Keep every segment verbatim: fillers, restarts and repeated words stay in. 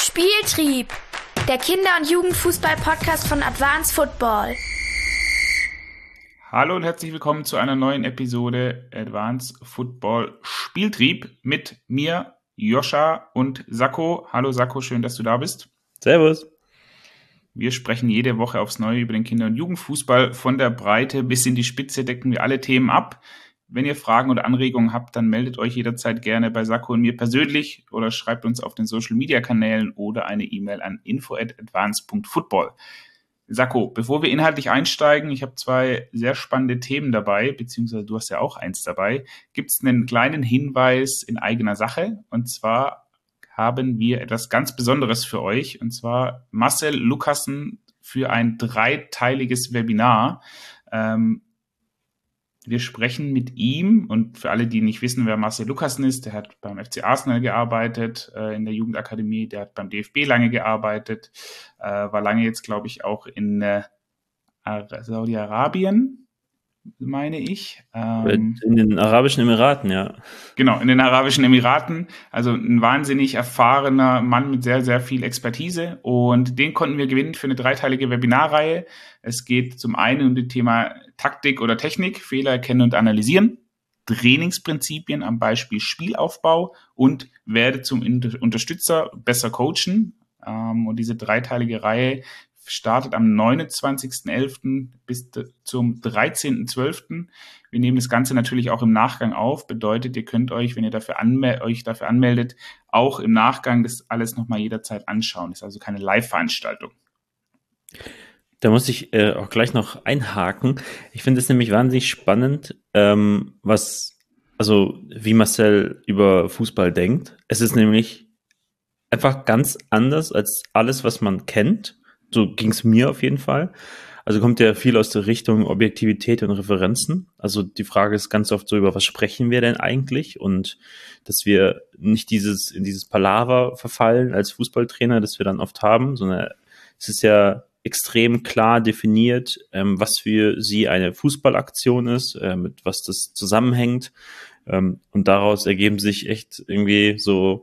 Spieltrieb, der Kinder- und Jugendfußball-Podcast von Advanced Football. Hallo und herzlich willkommen zu einer neuen Episode Advanced Football Spieltrieb mit mir, Joscha und Sakko. Hallo Sakko, schön, dass du da bist. Servus. Wir sprechen jede Woche aufs Neue über den Kinder- und Jugendfußball. Von der Breite bis in die Spitze decken wir alle Themen ab. Wenn ihr Fragen oder Anregungen habt, dann meldet euch jederzeit gerne bei Sakko und mir persönlich oder schreibt uns auf den Social-Media-Kanälen oder eine E-Mail an info at advanced punkt football. Sakko, bevor wir inhaltlich einsteigen, ich habe zwei sehr spannende Themen dabei, beziehungsweise du hast ja auch eins dabei, gibt es einen kleinen Hinweis in eigener Sache. Und zwar haben wir etwas ganz Besonderes für euch, und zwar Marcel Lucassen für ein dreiteiliges Webinar. Ähm, Wir sprechen mit ihm, und für alle, die nicht wissen, wer Marcel Lucassen ist, der hat beim F C Arsenal gearbeitet, äh, in der Jugendakademie, der hat beim D F B lange gearbeitet, äh, war lange jetzt, glaube ich, auch in äh, Saudi-Arabien, meine ich. Ähm, in den Arabischen Emiraten, ja. Genau, in den Arabischen Emiraten. Also ein wahnsinnig erfahrener Mann mit sehr, sehr viel Expertise. Und den konnten wir gewinnen für eine dreiteilige Webinarreihe. Es geht zum einen um das Thema Taktik oder Technik, Fehler erkennen und analysieren, Trainingsprinzipien am Beispiel Spielaufbau und werde zum Unterstützer besser coachen. Und diese dreiteilige Reihe startet am neunundzwanzigsten elften bis zum dreizehnten zwölften Wir nehmen das Ganze natürlich auch im Nachgang auf. Bedeutet, ihr könnt euch, wenn ihr dafür anmel- euch dafür anmeldet, auch im Nachgang das alles nochmal jederzeit anschauen. Das ist also keine Live-Veranstaltung. Da muss ich äh, auch gleich noch einhaken. Ich finde es nämlich wahnsinnig spannend, ähm, was, also wie Marcel über Fußball denkt. Es ist nämlich einfach ganz anders als alles, was man kennt. So ging es mir auf jeden Fall. Also kommt ja viel aus der Richtung Objektivität und Referenzen. Also die Frage ist ganz oft so, über was sprechen wir denn eigentlich? Und dass wir nicht dieses in dieses Palaver verfallen als Fußballtrainer, das wir dann oft haben, sondern es ist ja extrem klar definiert, ähm, was für sie eine Fußballaktion ist, äh, mit was das zusammenhängt. Ähm, und daraus ergeben sich echt irgendwie so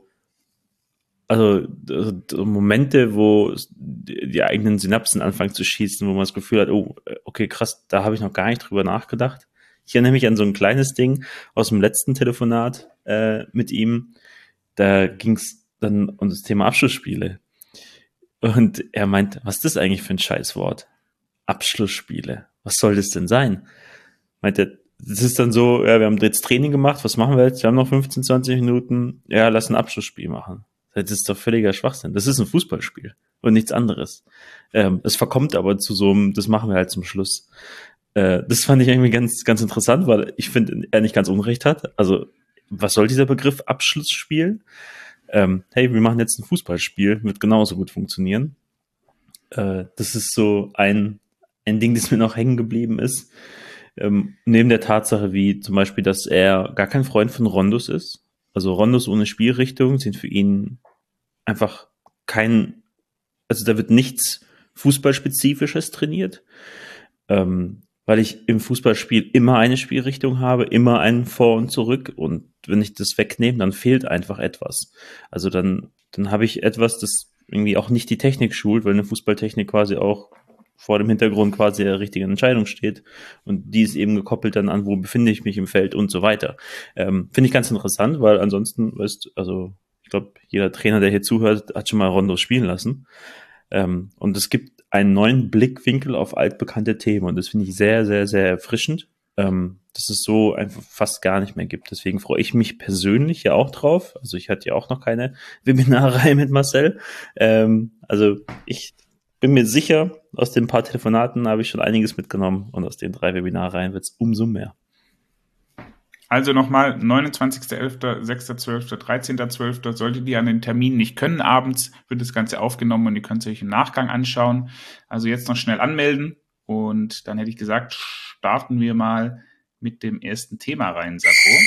Also Momente, wo die, die eigenen Synapsen anfangen zu schießen, wo man das Gefühl hat, oh, okay, krass, da habe ich noch gar nicht drüber nachgedacht. Ich erinnere mich an so ein kleines Ding aus dem letzten Telefonat äh, mit ihm. Da ging es dann um das Thema Abschlussspiele. Und er meint, was ist das eigentlich für ein Scheißwort? Abschlussspiele. Was soll das denn sein? Meint er, das ist dann so, ja, wir haben jetzt Training gemacht, was machen wir jetzt? Wir haben noch fünfzehn, zwanzig Minuten, ja, lass ein Abschlussspiel machen. Das ist doch völliger Schwachsinn. Das ist ein Fußballspiel und nichts anderes. Ähm, es verkommt aber zu so einem, das machen wir halt zum Schluss. Äh, das fand ich irgendwie ganz, ganz interessant, weil ich finde, er nicht ganz Unrecht hat. Also, was soll dieser Begriff Abschlussspiel? Ähm, hey, wir machen jetzt ein Fußballspiel, wird genauso gut funktionieren. Äh, das ist so ein, ein Ding, das mir noch hängen geblieben ist. Ähm, neben der Tatsache, wie zum Beispiel, dass er gar kein Freund von Rondos ist. Also Rondos ohne Spielrichtung sind für ihn einfach kein, also da wird nichts Fußballspezifisches trainiert, ähm, weil ich im Fußballspiel immer eine Spielrichtung habe, immer ein Vor und Zurück, und wenn ich das wegnehme, dann fehlt einfach etwas. Also dann, dann habe ich etwas, das irgendwie auch nicht die Technik schult, weil eine Fußballtechnik quasi auch vor dem Hintergrund quasi der richtigen Entscheidung steht, und die ist eben gekoppelt dann an, wo befinde ich mich im Feld und so weiter. Ähm, finde ich ganz interessant, weil ansonsten, weißt, also ich glaube, jeder Trainer, der hier zuhört, hat schon mal Rondos spielen lassen. Ähm, und es gibt einen neuen Blickwinkel auf altbekannte Themen, und das finde ich sehr, sehr, sehr erfrischend, ähm, dass es so einfach fast gar nicht mehr gibt. Deswegen freue ich mich persönlich ja auch drauf. Also ich hatte ja auch noch keine Webinarreihe mit Marcel. Ähm, also ich bin mir sicher, aus den paar Telefonaten habe ich schon einiges mitgenommen, und aus den drei Webinarreihen wird es umso mehr. Also nochmal, neunundzwanzigsten elften, sechsten zwölften, dreizehnten zwölften Solltet ihr an den Termin nicht können, abends wird das Ganze aufgenommen und ihr könnt es euch im Nachgang anschauen. Also jetzt noch schnell anmelden, und dann hätte ich gesagt, starten wir mal mit dem ersten Thema rein, Sakko.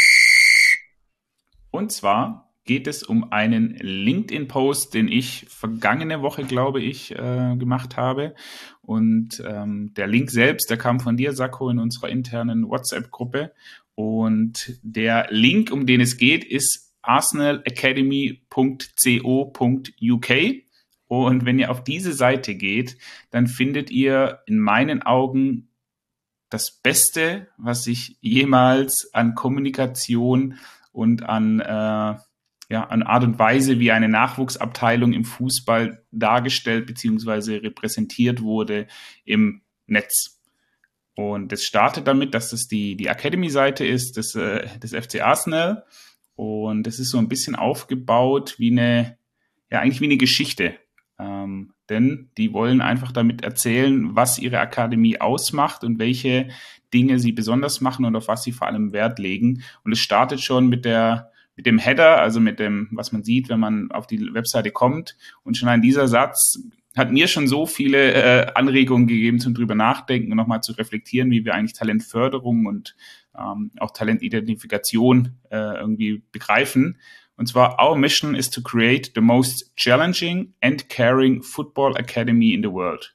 Und zwar geht es um einen LinkedIn-Post, den ich vergangene Woche, glaube ich, äh, gemacht habe. Und ähm, der Link selbst, der kam von dir, Sakko, in unserer internen WhatsApp-Gruppe. Und der Link, um den es geht, ist arsenal academy punkt co punkt uk. Und wenn ihr auf diese Seite geht, dann findet ihr in meinen Augen das Beste, was ich jemals an Kommunikation und an, äh, ja, an Art und Weise, wie eine Nachwuchsabteilung im Fußball dargestellt bzw. repräsentiert wurde im Netz. Und das startet damit, dass das die, die Academy-Seite ist, des, äh, des F C Arsenal. Und das ist so ein bisschen aufgebaut wie eine, ja, eigentlich wie eine Geschichte. Ähm, denn die wollen einfach damit erzählen, was ihre Akademie ausmacht und welche Dinge sie besonders machen und auf was sie vor allem Wert legen. Und es startet schon mit der, mit dem Header, also mit dem, was man sieht, wenn man auf die Webseite kommt. Und schon an dieser Satz hat mir schon so viele äh, Anregungen gegeben zum drüber nachdenken und nochmal zu reflektieren, wie wir eigentlich Talentförderung und ähm, auch Talentidentifikation äh, irgendwie begreifen. Und zwar, our mission is to create the most challenging and caring football academy in the world.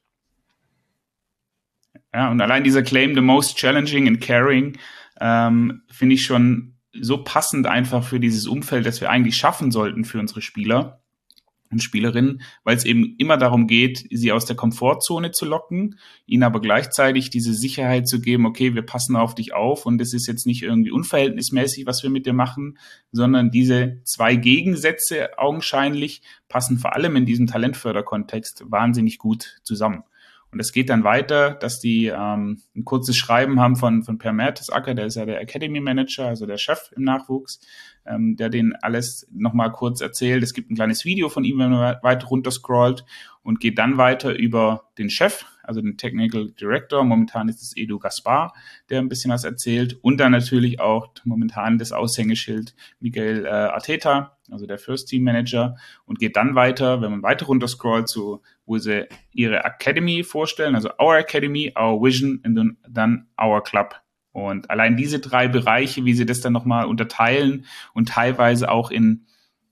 Ja, und allein dieser Claim, the most challenging and caring, ähm, finde ich schon so passend einfach für dieses Umfeld, das wir eigentlich schaffen sollten für unsere Spieler und Spielerinnen, weil es eben immer darum geht, sie aus der Komfortzone zu locken, ihnen aber gleichzeitig diese Sicherheit zu geben, okay, wir passen auf dich auf und es ist jetzt nicht irgendwie unverhältnismäßig, was wir mit dir machen, sondern diese zwei Gegensätze augenscheinlich passen vor allem in diesem Talentförderkontext wahnsinnig gut zusammen. Und es geht dann weiter, dass die ähm, ein kurzes Schreiben haben von, von Per Mertesacker, der ist ja der Academy Manager, also der Chef im Nachwuchs, ähm, der denen alles nochmal kurz erzählt. Es gibt ein kleines Video von ihm, wenn man weiter runter scrollt und geht dann weiter über den Chef, also den Technical Director. Momentan ist es Edu Gaspar, der ein bisschen was erzählt. Und dann natürlich auch momentan das Aushängeschild Miguel äh, Arteta, also der First Team Manager, und geht dann weiter, wenn man weiter runter scrollt, zu, wo sie ihre Academy vorstellen, also Our Academy, Our Vision und dann Our Club. Und allein diese drei Bereiche, wie sie das dann nochmal unterteilen und teilweise auch in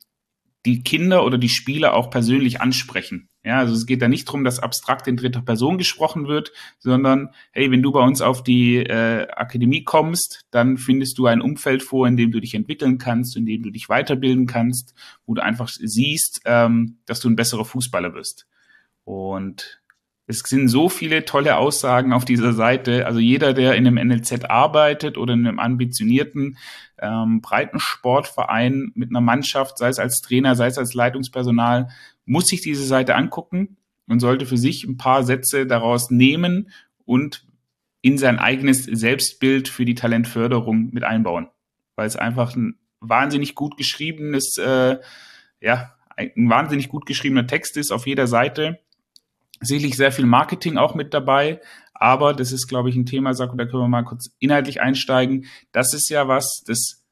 die Kinder oder die Spieler auch persönlich ansprechen. Ja, also es geht da nicht darum, dass abstrakt in dritter Person gesprochen wird, sondern, hey, wenn du bei uns auf die äh, Akademie kommst, dann findest du ein Umfeld vor, in dem du dich entwickeln kannst, in dem du dich weiterbilden kannst, wo du einfach siehst, ähm, dass du ein besserer Fußballer wirst. Und es sind so viele tolle Aussagen auf dieser Seite. Also jeder, der in einem N L Z arbeitet oder in einem ambitionierten ähm, Breitensportverein mit einer Mannschaft, sei es als Trainer, sei es als Leitungspersonal, muss sich diese Seite angucken und sollte für sich ein paar Sätze daraus nehmen und in sein eigenes Selbstbild für die Talentförderung mit einbauen. Weil es einfach ein wahnsinnig gut geschriebenes, äh, ja, ein wahnsinnig gut geschriebener Text ist auf jeder Seite. Sicherlich sehr viel Marketing auch mit dabei, aber das ist, glaube ich, ein Thema, Sako, da können wir mal kurz inhaltlich einsteigen. Das ist ja was, das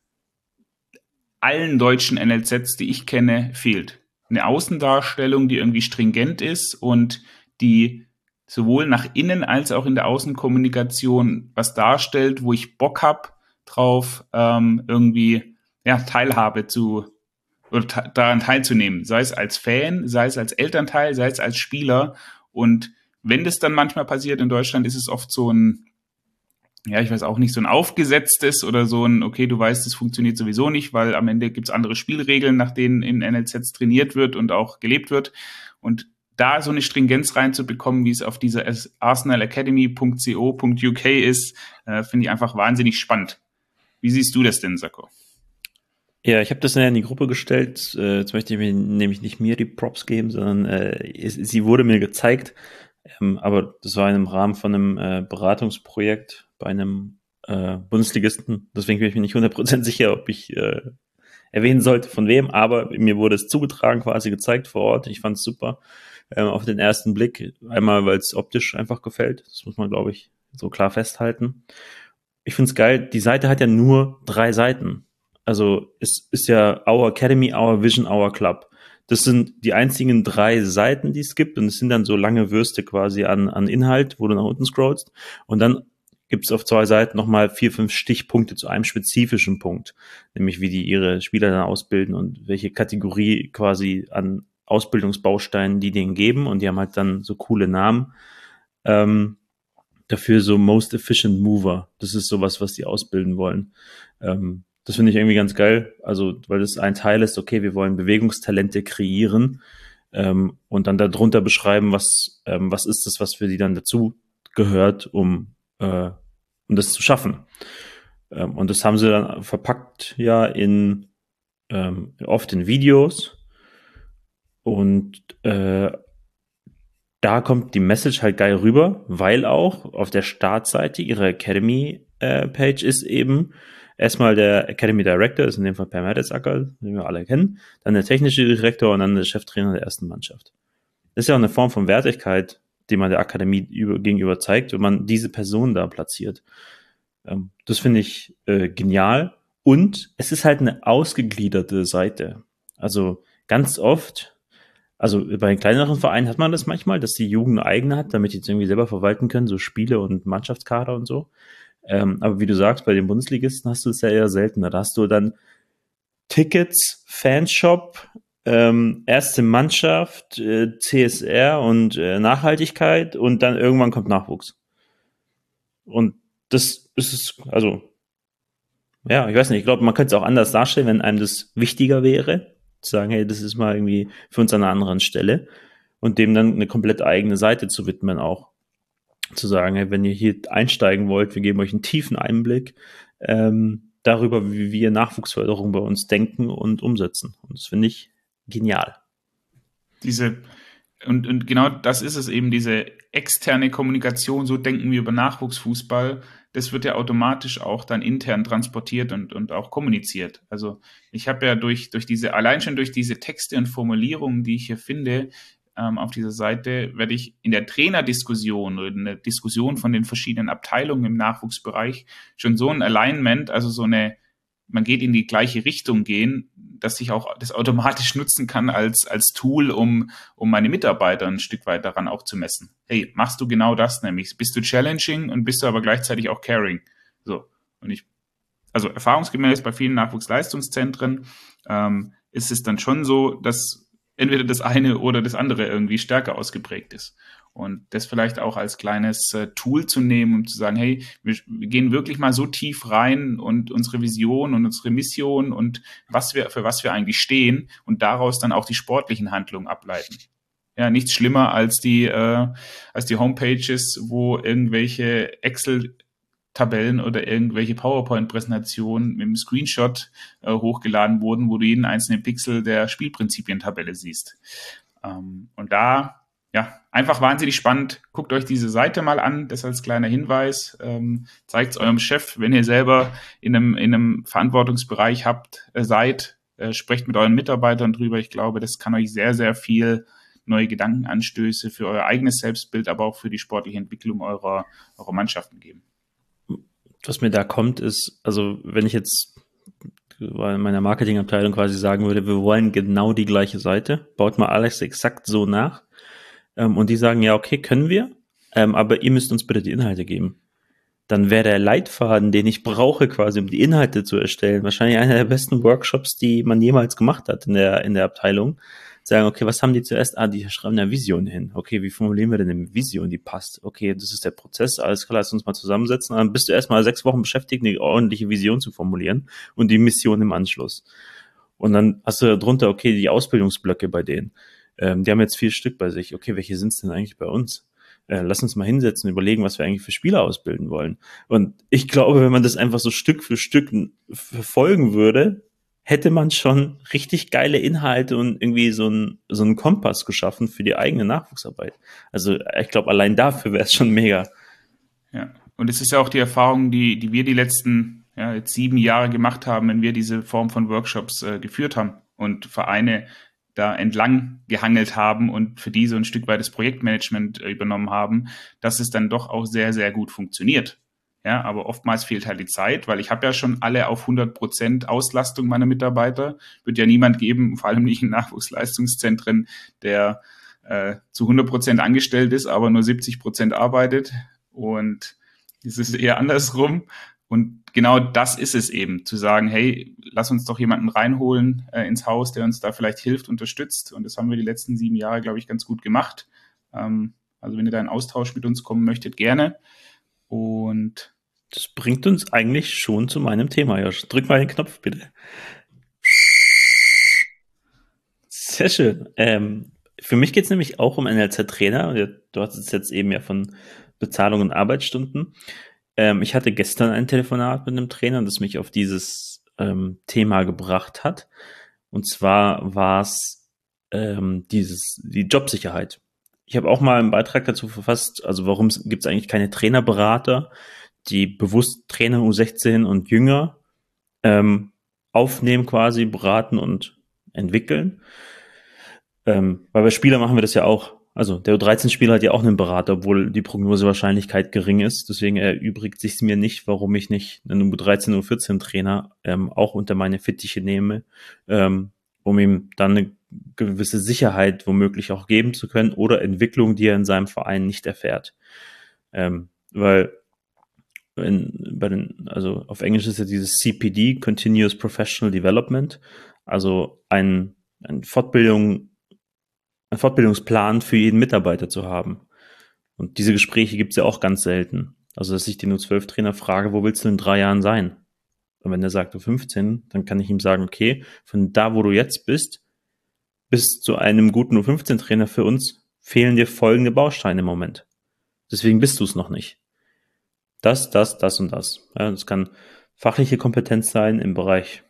allen deutschen N L Zs, die ich kenne, fehlt. Eine Außendarstellung, die irgendwie stringent ist und die sowohl nach innen als auch in der Außenkommunikation was darstellt, wo ich Bock habe drauf, ähm, irgendwie ja, Teilhabe zu oder ta- daran teilzunehmen, sei es als Fan, sei es als Elternteil, sei es als Spieler. Und wenn das dann manchmal passiert in Deutschland, ist es oft so ein, ja, ich weiß auch nicht, so ein aufgesetztes oder so ein, okay, du weißt, das funktioniert sowieso nicht, weil am Ende gibt's andere Spielregeln, nach denen in N L Zs trainiert wird und auch gelebt wird. Und da so eine Stringenz reinzubekommen, wie es auf dieser arsenal academy punkt co punkt u k ist, äh, finde ich einfach wahnsinnig spannend. Wie siehst du das denn, Sako? Ja, ich habe das in die Gruppe gestellt. Äh, jetzt möchte ich mir nämlich nicht mir die Props geben, sondern äh, es, sie wurde mir gezeigt. Ähm, aber das war im Rahmen von einem äh, Beratungsprojekt bei einem äh, Bundesligisten. Deswegen bin ich mir nicht hundert Prozent sicher, ob ich äh, erwähnen sollte, von wem. Aber mir wurde es zugetragen, quasi gezeigt vor Ort. Ich fand es super. Ähm, auf den ersten Blick. Einmal, weil es optisch einfach gefällt. Das muss man, glaube ich, so klar festhalten. Ich finde es geil. Die Seite hat ja nur drei Seiten. Also es ist ja Our Academy, Our Vision, Our Club. Das sind die einzigen drei Seiten, die es gibt. Und es sind dann so lange Würste quasi an, an Inhalt, wo du nach unten scrollst. Und dann gibt es auf zwei Seiten nochmal vier, fünf Stichpunkte zu einem spezifischen Punkt. Nämlich wie die ihre Spieler dann ausbilden und welche Kategorie quasi an Ausbildungsbausteinen die denen geben. Und die haben halt dann so coole Namen. Ähm, dafür so Most Efficient Mover. Das ist sowas, was die ausbilden wollen. Ähm, Das finde ich irgendwie ganz geil, also weil das ein Teil ist, okay, wir wollen Bewegungstalente kreieren, ähm, und dann darunter beschreiben, was, ähm, was ist das, was für die dann dazu gehört, um, äh, um das zu schaffen. Ähm, und das haben sie dann verpackt ja in ähm, oft in Videos und äh, da kommt die Message halt geil rüber, weil auch auf der Startseite ihrer Academy-Page äh, ist eben erstmal der Academy Director, ist in dem Fall Per Mertesacker, den wir alle kennen, dann der technische Direktor und dann der Cheftrainer der ersten Mannschaft. Das ist ja auch eine Form von Wertigkeit, die man der Akademie über, gegenüber zeigt, wenn man diese Person da platziert. Ähm, das finde ich äh, genial. Und es ist halt eine ausgegliederte Seite. Also ganz oft, also bei den kleineren Vereinen hat man das manchmal, dass die Jugend eine eigene hat, damit die jetzt irgendwie selber verwalten können, so Spiele und Mannschaftskader und so. Ähm, aber wie du sagst, bei den Bundesligisten hast du es ja eher seltener. Da hast du dann Tickets, Fanshop, ähm, erste Mannschaft, äh, C S R und äh, Nachhaltigkeit und dann irgendwann kommt Nachwuchs. Und das ist es, also, ja, ich weiß nicht, ich glaube, man könnte es auch anders darstellen, wenn einem das wichtiger wäre, zu sagen, hey, das ist mal irgendwie für uns an einer anderen Stelle und dem dann eine komplett eigene Seite zu widmen auch. Zu sagen, hey, wenn ihr hier einsteigen wollt, wir geben euch einen tiefen Einblick ähm, darüber, wie wir Nachwuchsförderung bei uns denken und umsetzen. Und das finde ich genial. Diese Und, und genau das ist es eben, diese externe Kommunikation, so denken wir über Nachwuchsfußball, das wird ja automatisch auch dann intern transportiert und, und auch kommuniziert. Also ich habe ja durch, durch diese, allein schon durch diese Texte und Formulierungen, die ich hier finde, ähm, auf dieser Seite, werde ich in der Trainerdiskussion oder in der Diskussion von den verschiedenen Abteilungen im Nachwuchsbereich schon so ein Alignment, also so eine, man geht in die gleiche Richtung gehen, dass ich auch das automatisch nutzen kann als, als Tool, um, um meine Mitarbeiter ein Stück weit daran auch zu messen. Hey, machst du genau das nämlich? Bist du challenging und bist du aber gleichzeitig auch caring? So. Und ich, also erfahrungsgemäß bei vielen Nachwuchsleistungszentren ähm, ist es dann schon so, dass entweder das eine oder das andere irgendwie stärker ausgeprägt ist. Und das vielleicht auch als kleines äh, Tool zu nehmen, um zu sagen, hey, wir, wir gehen wirklich mal so tief rein und unsere Vision und unsere Mission und was wir, für was wir eigentlich stehen und daraus dann auch die sportlichen Handlungen ableiten. Ja, nichts schlimmer als die, äh, als die Homepages, wo irgendwelche Excel-Tabellen oder irgendwelche PowerPoint-Präsentationen mit einem Screenshot äh, hochgeladen wurden, wo du jeden einzelnen Pixel der Spielprinzipien-Tabelle siehst. Ähm, und da Ja, einfach wahnsinnig spannend. Guckt euch diese Seite mal an, das als kleiner Hinweis. Ähm, zeigt es eurem Chef, wenn ihr selber in einem, in einem Verantwortungsbereich habt, äh, seid, äh, sprecht mit euren Mitarbeitern drüber. Ich glaube, das kann euch sehr, sehr viel neue Gedankenanstöße für euer eigenes Selbstbild, aber auch für die sportliche Entwicklung eurer, eurer Mannschaften geben. Was mir da kommt, ist, also wenn ich jetzt in meiner Marketingabteilung quasi sagen würde, wir wollen genau die gleiche Seite, baut mal alles exakt so nach. Ähm, und die sagen, ja, okay, können wir, ähm, aber ihr müsst uns bitte die Inhalte geben. Dann wäre der Leitfaden, den ich brauche, quasi, um die Inhalte zu erstellen, wahrscheinlich einer der besten Workshops, die man jemals gemacht hat in der, in der Abteilung. Sagen, okay, was haben die zuerst? Ah, die schreiben eine Vision hin. Okay, wie formulieren wir denn eine Vision, die passt? Okay, das ist der Prozess, alles klar, lass uns mal zusammensetzen. Dann bist du erstmal sechs Wochen beschäftigt, eine ordentliche Vision zu formulieren und die Mission im Anschluss. Und dann hast du darunter, okay, die Ausbildungsblöcke bei denen. Ähm, die haben jetzt vier Stück bei sich. Okay, welche sind es denn eigentlich bei uns? Äh, lass uns mal hinsetzen und überlegen, was wir eigentlich für Spieler ausbilden wollen. Und ich glaube, wenn man das einfach so Stück für Stück verfolgen würde, hätte man schon richtig geile Inhalte und irgendwie so einen so einen Kompass geschaffen für die eigene Nachwuchsarbeit. Also ich glaube, allein dafür wäre es schon mega. Ja, und es ist ja auch die Erfahrung, die, die wir die letzten ja, jetzt sieben Jahre gemacht haben, wenn wir diese Form von Workshops äh, geführt haben und Vereine da entlang gehangelt haben und für die so ein Stück weit das Projektmanagement äh, übernommen haben, dass es dann doch auch sehr, sehr gut funktioniert. Ja, aber oftmals fehlt halt die Zeit, weil ich habe ja schon alle auf hundert Prozent Auslastung meiner Mitarbeiter. Wird ja niemand geben, vor allem nicht in Nachwuchsleistungszentren, der äh, zu hundert Prozent angestellt ist, aber nur siebzig Prozent arbeitet. Und es ist eher andersrum. Und genau das ist es eben, zu sagen, hey, lass uns doch jemanden reinholen äh, ins Haus, der uns da vielleicht hilft, unterstützt. Und das haben wir die letzten sieben Jahre, glaube ich, ganz gut gemacht. Ähm, also wenn ihr da in Austausch mit uns kommen möchtet, gerne. Und das bringt uns eigentlich schon zu meinem Thema, Josh. Drück mal den Knopf, bitte. Sehr schön. Ähm, für mich geht es nämlich auch um N L Z-Trainer. Du hast es jetzt eben ja von Bezahlung und Arbeitsstunden. Ähm, ich hatte gestern ein Telefonat mit einem Trainer, das mich auf dieses ähm, Thema gebracht hat. Und zwar war es ähm, dieses die Jobsicherheit. Ich habe auch mal einen Beitrag dazu verfasst, also warum gibt es eigentlich keine Trainerberater, die bewusst Trainer U sechzehn und jünger ähm, aufnehmen quasi, beraten und entwickeln. Ähm, weil bei Spielern machen wir das ja auch. Also der U dreizehn-Spieler hat ja auch einen Berater, obwohl die Prognosewahrscheinlichkeit gering ist. Deswegen erübrigt sich mir nicht, warum ich nicht einen U dreizehn, U vierzehn-Trainer ähm, auch unter meine Fittiche nehme, ähm, um ihm dann eine gewisse Sicherheit womöglich auch geben zu können oder Entwicklung, die er in seinem Verein nicht erfährt. Ähm, weil in, bei den, also auf Englisch ist ja dieses C P D, Continuous Professional Development, also ein, ein Fortbildung, ein Fortbildungsplan für jeden Mitarbeiter zu haben. Und diese Gespräche gibt es ja auch ganz selten. Also, dass ich den U zwölf Trainer frage, wo willst du in drei Jahren sein? Und wenn er sagt U fünfzehn, dann kann ich ihm sagen, okay, von da, wo du jetzt bist, bis zu einem guten U fünfzehn Trainer für uns fehlen dir folgende Bausteine im Moment. Deswegen bist du es noch nicht. Das, das, das und das. Ja, das kann fachliche Kompetenz sein im Bereich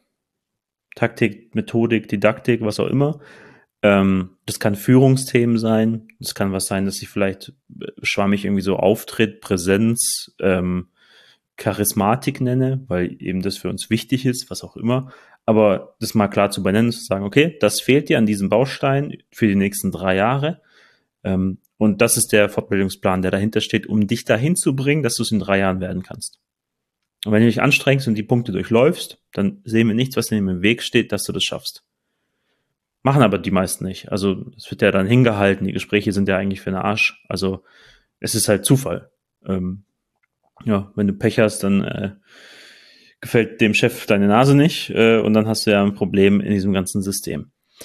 Taktik, Methodik, Didaktik, was auch immer. Ähm, das kann Führungsthemen sein. Das kann was sein, dass sich vielleicht schwammig irgendwie so Auftritt, Präsenz, ähm, Charismatik nenne, weil eben das für uns wichtig ist, was auch immer. Aber das mal klar zu benennen, zu sagen, okay, das fehlt dir an diesem Baustein für die nächsten drei Jahre. Ähm, und das ist der Fortbildungsplan, der dahinter steht, um dich dahin zu bringen, dass du es in drei Jahren werden kannst. Und wenn du dich anstrengst und die Punkte durchläufst, dann sehen wir nichts, was dir im Weg steht, dass du das schaffst. Machen aber die meisten nicht. Also es wird ja dann hingehalten, die Gespräche sind ja eigentlich für den Arsch. Also es ist halt Zufall. Ähm, ja, wenn du Pech hast, dann äh, gefällt dem Chef deine Nase nicht äh, und dann hast du ja ein Problem in diesem ganzen System.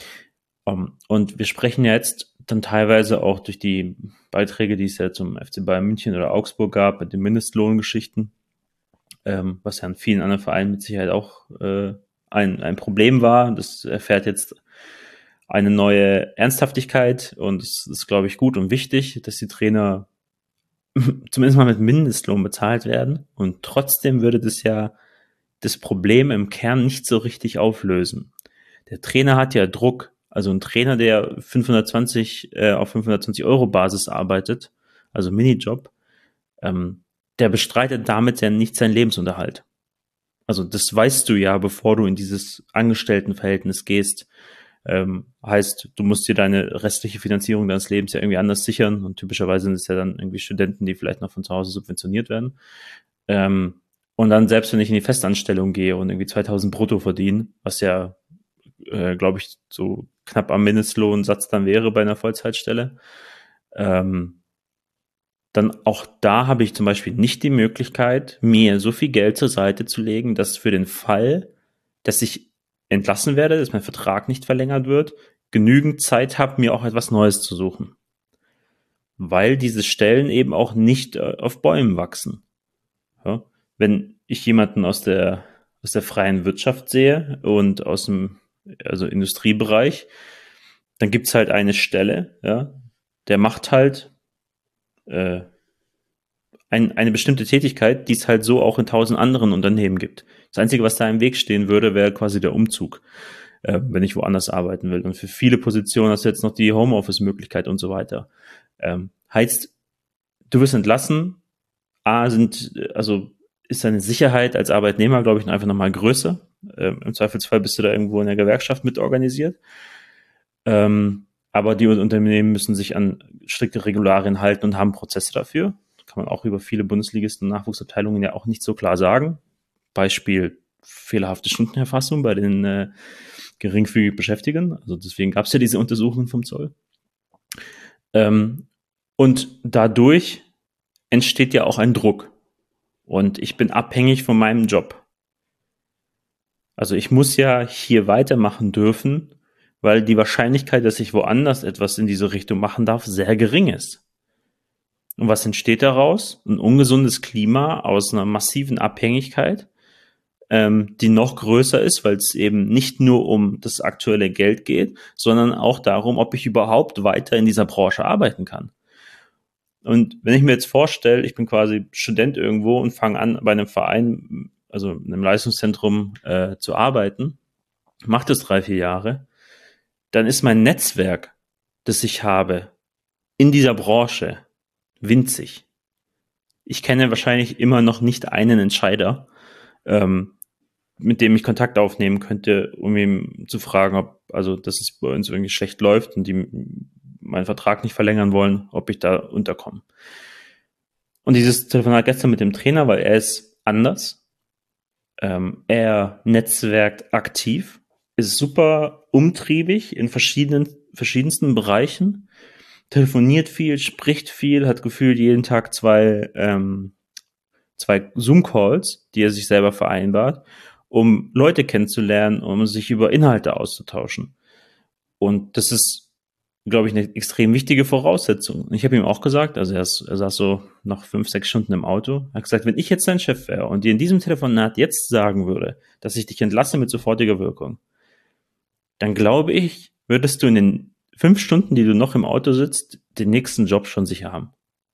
Um, und wir sprechen ja jetzt dann teilweise auch durch die Beiträge, die es ja zum F C Bayern München oder Augsburg gab, mit den Mindestlohngeschichten, ähm, was ja an vielen anderen Vereinen mit Sicherheit auch äh, ein, ein Problem war. Das erfährt jetzt eine neue Ernsthaftigkeit und es ist, glaube ich, gut und wichtig, dass die Trainer zumindest mal mit Mindestlohn bezahlt werden. Und trotzdem würde das ja das Problem im Kern nicht so richtig auflösen. Der Trainer hat ja Druck. Also ein Trainer, der fünfhundertzwanzig äh, auf fünfhundertzwanzig Euro Basis arbeitet, also Minijob, ähm, der bestreitet damit ja nicht seinen Lebensunterhalt. Also das weißt du ja, bevor du in dieses Angestelltenverhältnis gehst. Ähm, heißt, du musst dir deine restliche Finanzierung deines Lebens ja irgendwie anders sichern und typischerweise sind es ja dann irgendwie Studenten, die vielleicht noch von zu Hause subventioniert werden. Ähm, und dann selbst, wenn ich in die Festanstellung gehe und irgendwie zweitausend brutto verdiene, was ja Äh, glaube ich, so knapp am Mindestlohnsatz dann wäre bei einer Vollzeitstelle. Ähm, dann auch da habe ich zum Beispiel nicht die Möglichkeit, mir so viel Geld zur Seite zu legen, dass für den Fall, dass ich entlassen werde, dass mein Vertrag nicht verlängert wird, genügend Zeit habe, mir auch etwas Neues zu suchen. Weil diese Stellen eben auch nicht äh, auf Bäumen wachsen. Ja? Wenn ich jemanden aus der, aus der freien Wirtschaft sehe und aus dem also Industriebereich, dann gibt's halt eine Stelle, ja, der macht halt äh, ein, eine bestimmte Tätigkeit, die es halt so auch in tausend anderen Unternehmen gibt. Das Einzige, was da im Weg stehen würde, wäre quasi der Umzug, äh, wenn ich woanders arbeiten will. Und für viele Positionen hast du jetzt noch die Homeoffice-Möglichkeit und so weiter. Ähm, heißt, du wirst entlassen, A, sind, also ist deine Sicherheit als Arbeitnehmer, glaube ich, einfach nochmal größer. Ähm, Im Zweifelsfall bist du da irgendwo in der Gewerkschaft mit organisiert. Ähm, aber die Unternehmen müssen sich an strikte Regularien halten und haben Prozesse dafür. Das kann man auch über viele Bundesligisten und Nachwuchsabteilungen ja auch nicht so klar sagen. Beispiel fehlerhafte Stundenerfassung bei den äh, geringfügig Beschäftigten. Also deswegen gab es ja diese Untersuchungen vom Zoll. Ähm, und dadurch entsteht ja auch ein Druck. Und ich bin abhängig von meinem Job. Also ich muss ja hier weitermachen dürfen, weil die Wahrscheinlichkeit, dass ich woanders etwas in diese Richtung machen darf, sehr gering ist. Und was entsteht daraus? Ein ungesundes Klima aus einer massiven Abhängigkeit, ähm, die noch größer ist, weil es eben nicht nur um das aktuelle Geld geht, sondern auch darum, ob ich überhaupt weiter in dieser Branche arbeiten kann. Und wenn ich mir jetzt vorstelle, ich bin quasi Student irgendwo und fange an, bei einem Verein, also in einem Leistungszentrum äh, zu arbeiten, mache das drei, vier Jahre, dann ist mein Netzwerk, das ich habe, in dieser Branche winzig. Ich kenne wahrscheinlich immer noch nicht einen Entscheider, ähm, mit dem ich Kontakt aufnehmen könnte, um ihm zu fragen, ob, also, dass es bei uns irgendwie schlecht läuft und die meinen Vertrag nicht verlängern wollen, ob ich da unterkomme. Und dieses Telefonat gestern mit dem Trainer, weil er ist anders, ähm, er netzwerkt aktiv, ist super umtriebig in verschiedenen, verschiedensten Bereichen, telefoniert viel, spricht viel, hat gefühlt jeden Tag zwei, ähm, zwei Zoom-Calls, die er sich selber vereinbart, um Leute kennenzulernen, um sich über Inhalte auszutauschen. Und das ist, glaube ich, eine extrem wichtige Voraussetzung. Ich habe ihm auch gesagt, also er, ist, er saß so nach fünf, sechs Stunden im Auto, er hat gesagt, wenn ich jetzt dein Chef wäre und dir in diesem Telefonat jetzt sagen würde, dass ich dich entlasse mit sofortiger Wirkung, dann glaube ich, würdest du in den fünf Stunden, die du noch im Auto sitzt, den nächsten Job schon sicher haben.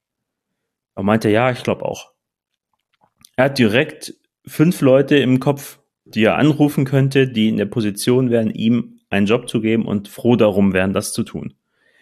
Er meinte, ja, ich glaube auch. Er hat direkt fünf Leute im Kopf, die er anrufen könnte, die in der Position wären, ihm einen Job zu geben und froh darum wären, das zu tun.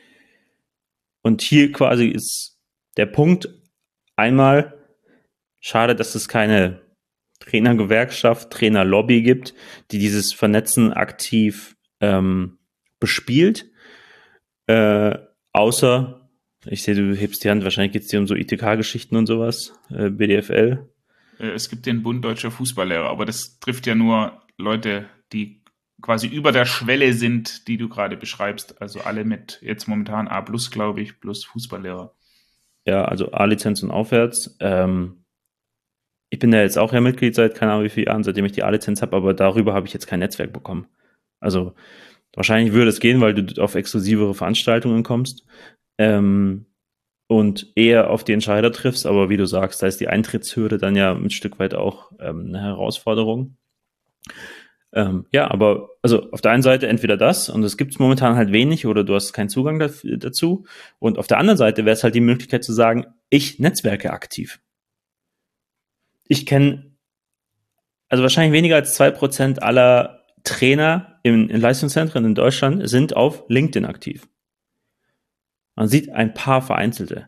Und hier quasi ist der Punkt einmal, schade, dass es keine Trainergewerkschaft, Trainerlobby gibt, die dieses Vernetzen aktiv ähm, bespielt. Äh, außer, ich sehe, du hebst die Hand, wahrscheinlich geht es dir um so I T K-Geschichten und sowas, äh, B D F L. Es gibt den Bund Deutscher Fußballlehrer, aber das trifft ja nur Leute, die quasi über der Schwelle sind, die du gerade beschreibst. Also alle mit jetzt momentan A plus, glaube ich, plus Fußballlehrer. Ja, also A-Lizenz und aufwärts. Ähm, ich bin da jetzt auch ja Mitglied seit keine Ahnung wie vielen Jahren, seitdem ich die A-Lizenz habe, aber darüber habe ich jetzt kein Netzwerk bekommen. Also wahrscheinlich würde es gehen, weil du auf exklusivere Veranstaltungen kommst ähm, und eher auf die Entscheider triffst, aber wie du sagst, da ist die Eintrittshürde dann ja ein Stück weit auch ähm, eine Herausforderung. Ähm, ja, aber also auf der einen Seite entweder das und es gibt es momentan halt wenig oder du hast keinen Zugang dafür, dazu und auf der anderen Seite wäre es halt die Möglichkeit zu sagen, ich netzwerke aktiv. Ich kenne also wahrscheinlich weniger als zwei Prozent aller Trainer in, in Leistungszentren in Deutschland sind auf LinkedIn aktiv. Man sieht ein paar vereinzelte.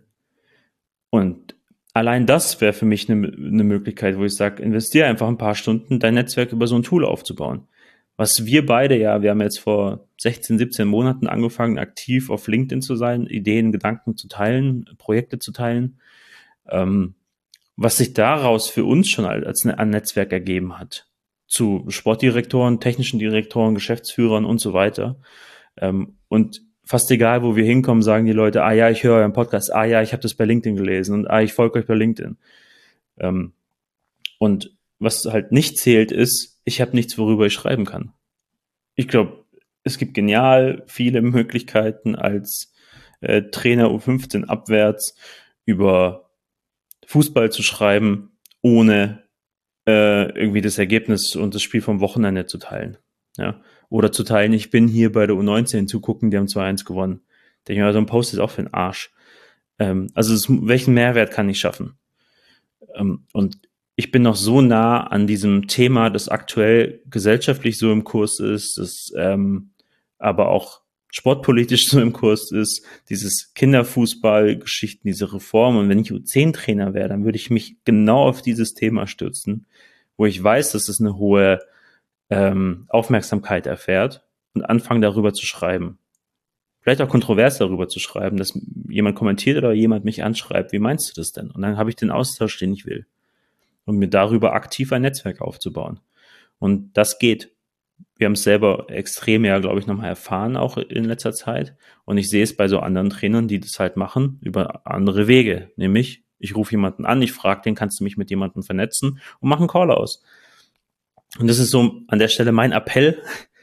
Und allein das wäre für mich eine, eine Möglichkeit, wo ich sage, investiere einfach ein paar Stunden, dein Netzwerk über so ein Tool aufzubauen. Was wir beide ja, wir haben jetzt vor sechzehn, siebzehn Monaten angefangen, aktiv auf LinkedIn zu sein, Ideen, Gedanken zu teilen, Projekte zu teilen. Ähm, was sich daraus für uns schon als ein Netzwerk ergeben hat. Zu Sportdirektoren, technischen Direktoren, Geschäftsführern und so weiter. Ähm, und fast egal, wo wir hinkommen, sagen die Leute, ah ja, ich höre euren Podcast, ah ja, ich habe das bei LinkedIn gelesen und ah, ich folge euch bei LinkedIn. Ähm, und was halt nicht zählt ist, ich habe nichts, worüber ich schreiben kann. Ich glaube, es gibt genial viele Möglichkeiten als äh, Trainer U fünfzehn abwärts über Fußball zu schreiben, ohne äh, irgendwie das Ergebnis und das Spiel vom Wochenende zu teilen. Ja? Oder zu teilen, ich bin hier bei der U neunzehn zugucken, die haben zwei eins gewonnen. Denke ich mal, so ein Post ist auch für den Arsch. Ähm, also das, welchen Mehrwert kann ich schaffen? Ähm, und ich bin noch so nah an diesem Thema, das aktuell gesellschaftlich so im Kurs ist, das ähm, aber auch sportpolitisch so im Kurs ist, dieses Kinderfußball-Geschichten, diese Reform. Und wenn ich U zehn Trainer wäre, dann würde ich mich genau auf dieses Thema stürzen, wo ich weiß, dass es eine hohe ähm, Aufmerksamkeit erfährt und anfangen darüber zu schreiben. Vielleicht auch kontrovers darüber zu schreiben, dass jemand kommentiert oder jemand mich anschreibt, wie meinst du das denn? Und dann habe ich den Austausch, den ich will. Und mir darüber aktiv ein Netzwerk aufzubauen. Und das geht. Wir haben es selber extrem ja, glaube ich, nochmal erfahren, auch in letzter Zeit. Und ich sehe es bei so anderen Trainern, die das halt machen, über andere Wege. Nämlich, ich rufe jemanden an, ich frage den, kannst du mich mit jemandem vernetzen und mache einen Call aus. Und das ist so an der Stelle mein Appell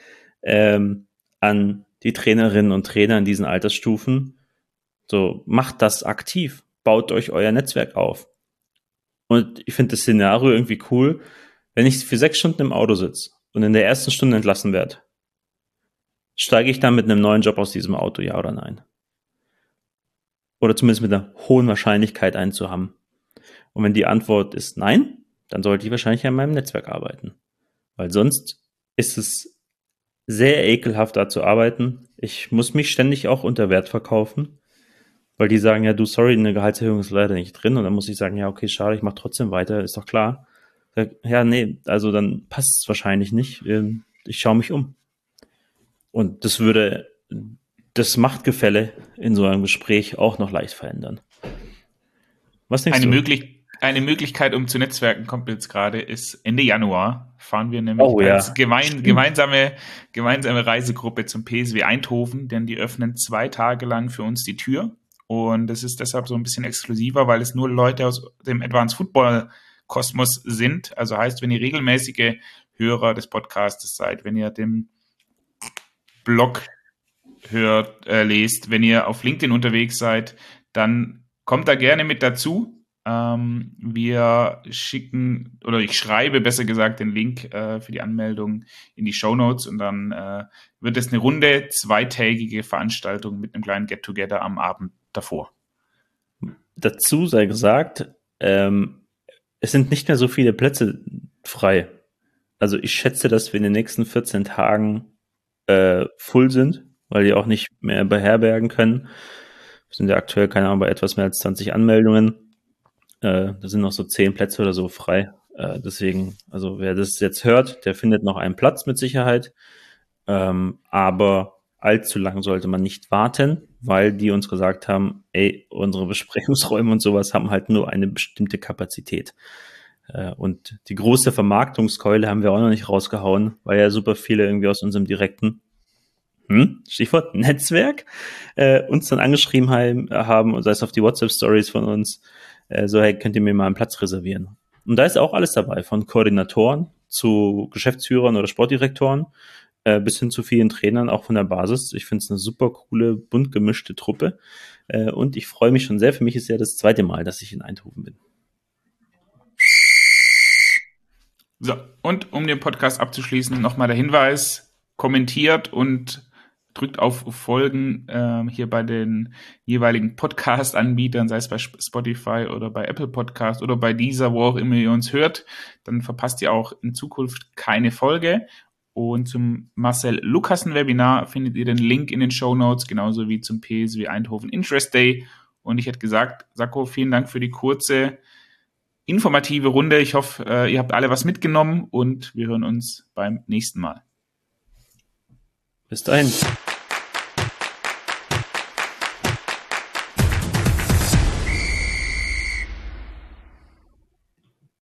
ähm, an die Trainerinnen und Trainer in diesen Altersstufen. So, macht das aktiv. Baut euch euer Netzwerk auf. Und ich finde das Szenario irgendwie cool, Wenn ich für sechs Stunden im Auto sitze und in der ersten Stunde entlassen werde, steige ich dann mit einem neuen Job aus diesem Auto, ja oder nein? Oder zumindest mit einer hohen Wahrscheinlichkeit einen zu haben. Und wenn die Antwort ist nein, dann sollte ich wahrscheinlich an meinem Netzwerk arbeiten. Weil sonst ist es sehr ekelhaft, da zu arbeiten. Ich muss mich ständig auch unter Wert verkaufen, weil die sagen, ja du, sorry, eine Gehaltserhöhung ist leider nicht drin. Und dann muss ich sagen, ja okay, schade, ich mache trotzdem weiter, ist doch klar. Ja, nee, also dann passt es wahrscheinlich nicht. Ich schaue mich um. Und das würde das Machtgefälle in so einem Gespräch auch noch leicht verändern. Was denkst eine du? Möglich- eine Möglichkeit, um zu netzwerken, kommt jetzt gerade, ist Ende Januar fahren wir nämlich Oh, ja. als gemein, gemeinsame, gemeinsame Reisegruppe zum P S V Eindhoven, denn die öffnen zwei Tage lang für uns die Tür. Und das ist deshalb so ein bisschen exklusiver, weil es nur Leute aus dem Advanced Football Kosmos sind. Also heißt, wenn ihr regelmäßige Hörer des Podcasts seid, wenn ihr den Blog hört, äh, lest, wenn ihr auf LinkedIn unterwegs seid, dann kommt da gerne mit dazu. Ähm, wir schicken, oder ich schreibe besser gesagt den Link äh, für die Anmeldung in die Shownotes und dann äh, wird es eine runde, zweitägige Veranstaltung mit einem kleinen Get-Together am Abend davor. Dazu sei gesagt, ähm, es sind nicht mehr so viele Plätze frei. Also ich schätze, dass wir in den nächsten vierzehn Tagen äh, full sind, weil die auch nicht mehr beherbergen können. Wir sind ja aktuell, keine Ahnung, bei etwas mehr als zwanzig Anmeldungen. Äh, da sind noch so zehn Plätze oder so frei. Äh, deswegen, also wer das jetzt hört, der findet noch einen Platz mit Sicherheit. Ähm, aber allzu lang sollte man nicht warten, weil die uns gesagt haben, ey, unsere Besprechungsräume und sowas haben halt nur eine bestimmte Kapazität. Äh, und die große Vermarktungskeule haben wir auch noch nicht rausgehauen, weil ja super viele irgendwie aus unserem direkten Hm, Stichwort Netzwerk, äh, uns dann angeschrieben haben, haben und sei es auf die WhatsApp-Stories von uns, äh, so, hey, könnt ihr mir mal einen Platz reservieren? Und da ist auch alles dabei, von Koordinatoren zu Geschäftsführern oder Sportdirektoren, äh, bis hin zu vielen Trainern, auch von der Basis. Ich finde es eine super coole, bunt gemischte Truppe äh, und ich freue mich schon sehr. Für mich ist ja das zweite Mal, dass ich in Eindhoven bin. So, und um den Podcast abzuschließen, nochmal der Hinweis, kommentiert und drückt auf Folgen äh, hier bei den jeweiligen Podcast-Anbietern, sei es bei Spotify oder bei Apple Podcast oder bei Deezer, wo auch immer ihr uns hört. Dann verpasst ihr auch in Zukunft keine Folge. Und zum Marcel Lucassen-Webinar findet ihr den Link in den Shownotes, genauso wie zum P S V Eindhoven Interest Day. Und ich hätte gesagt, Sacco, vielen Dank für die kurze, informative Runde. Ich hoffe, äh, ihr habt alle was mitgenommen und wir hören uns beim nächsten Mal. Bis dahin.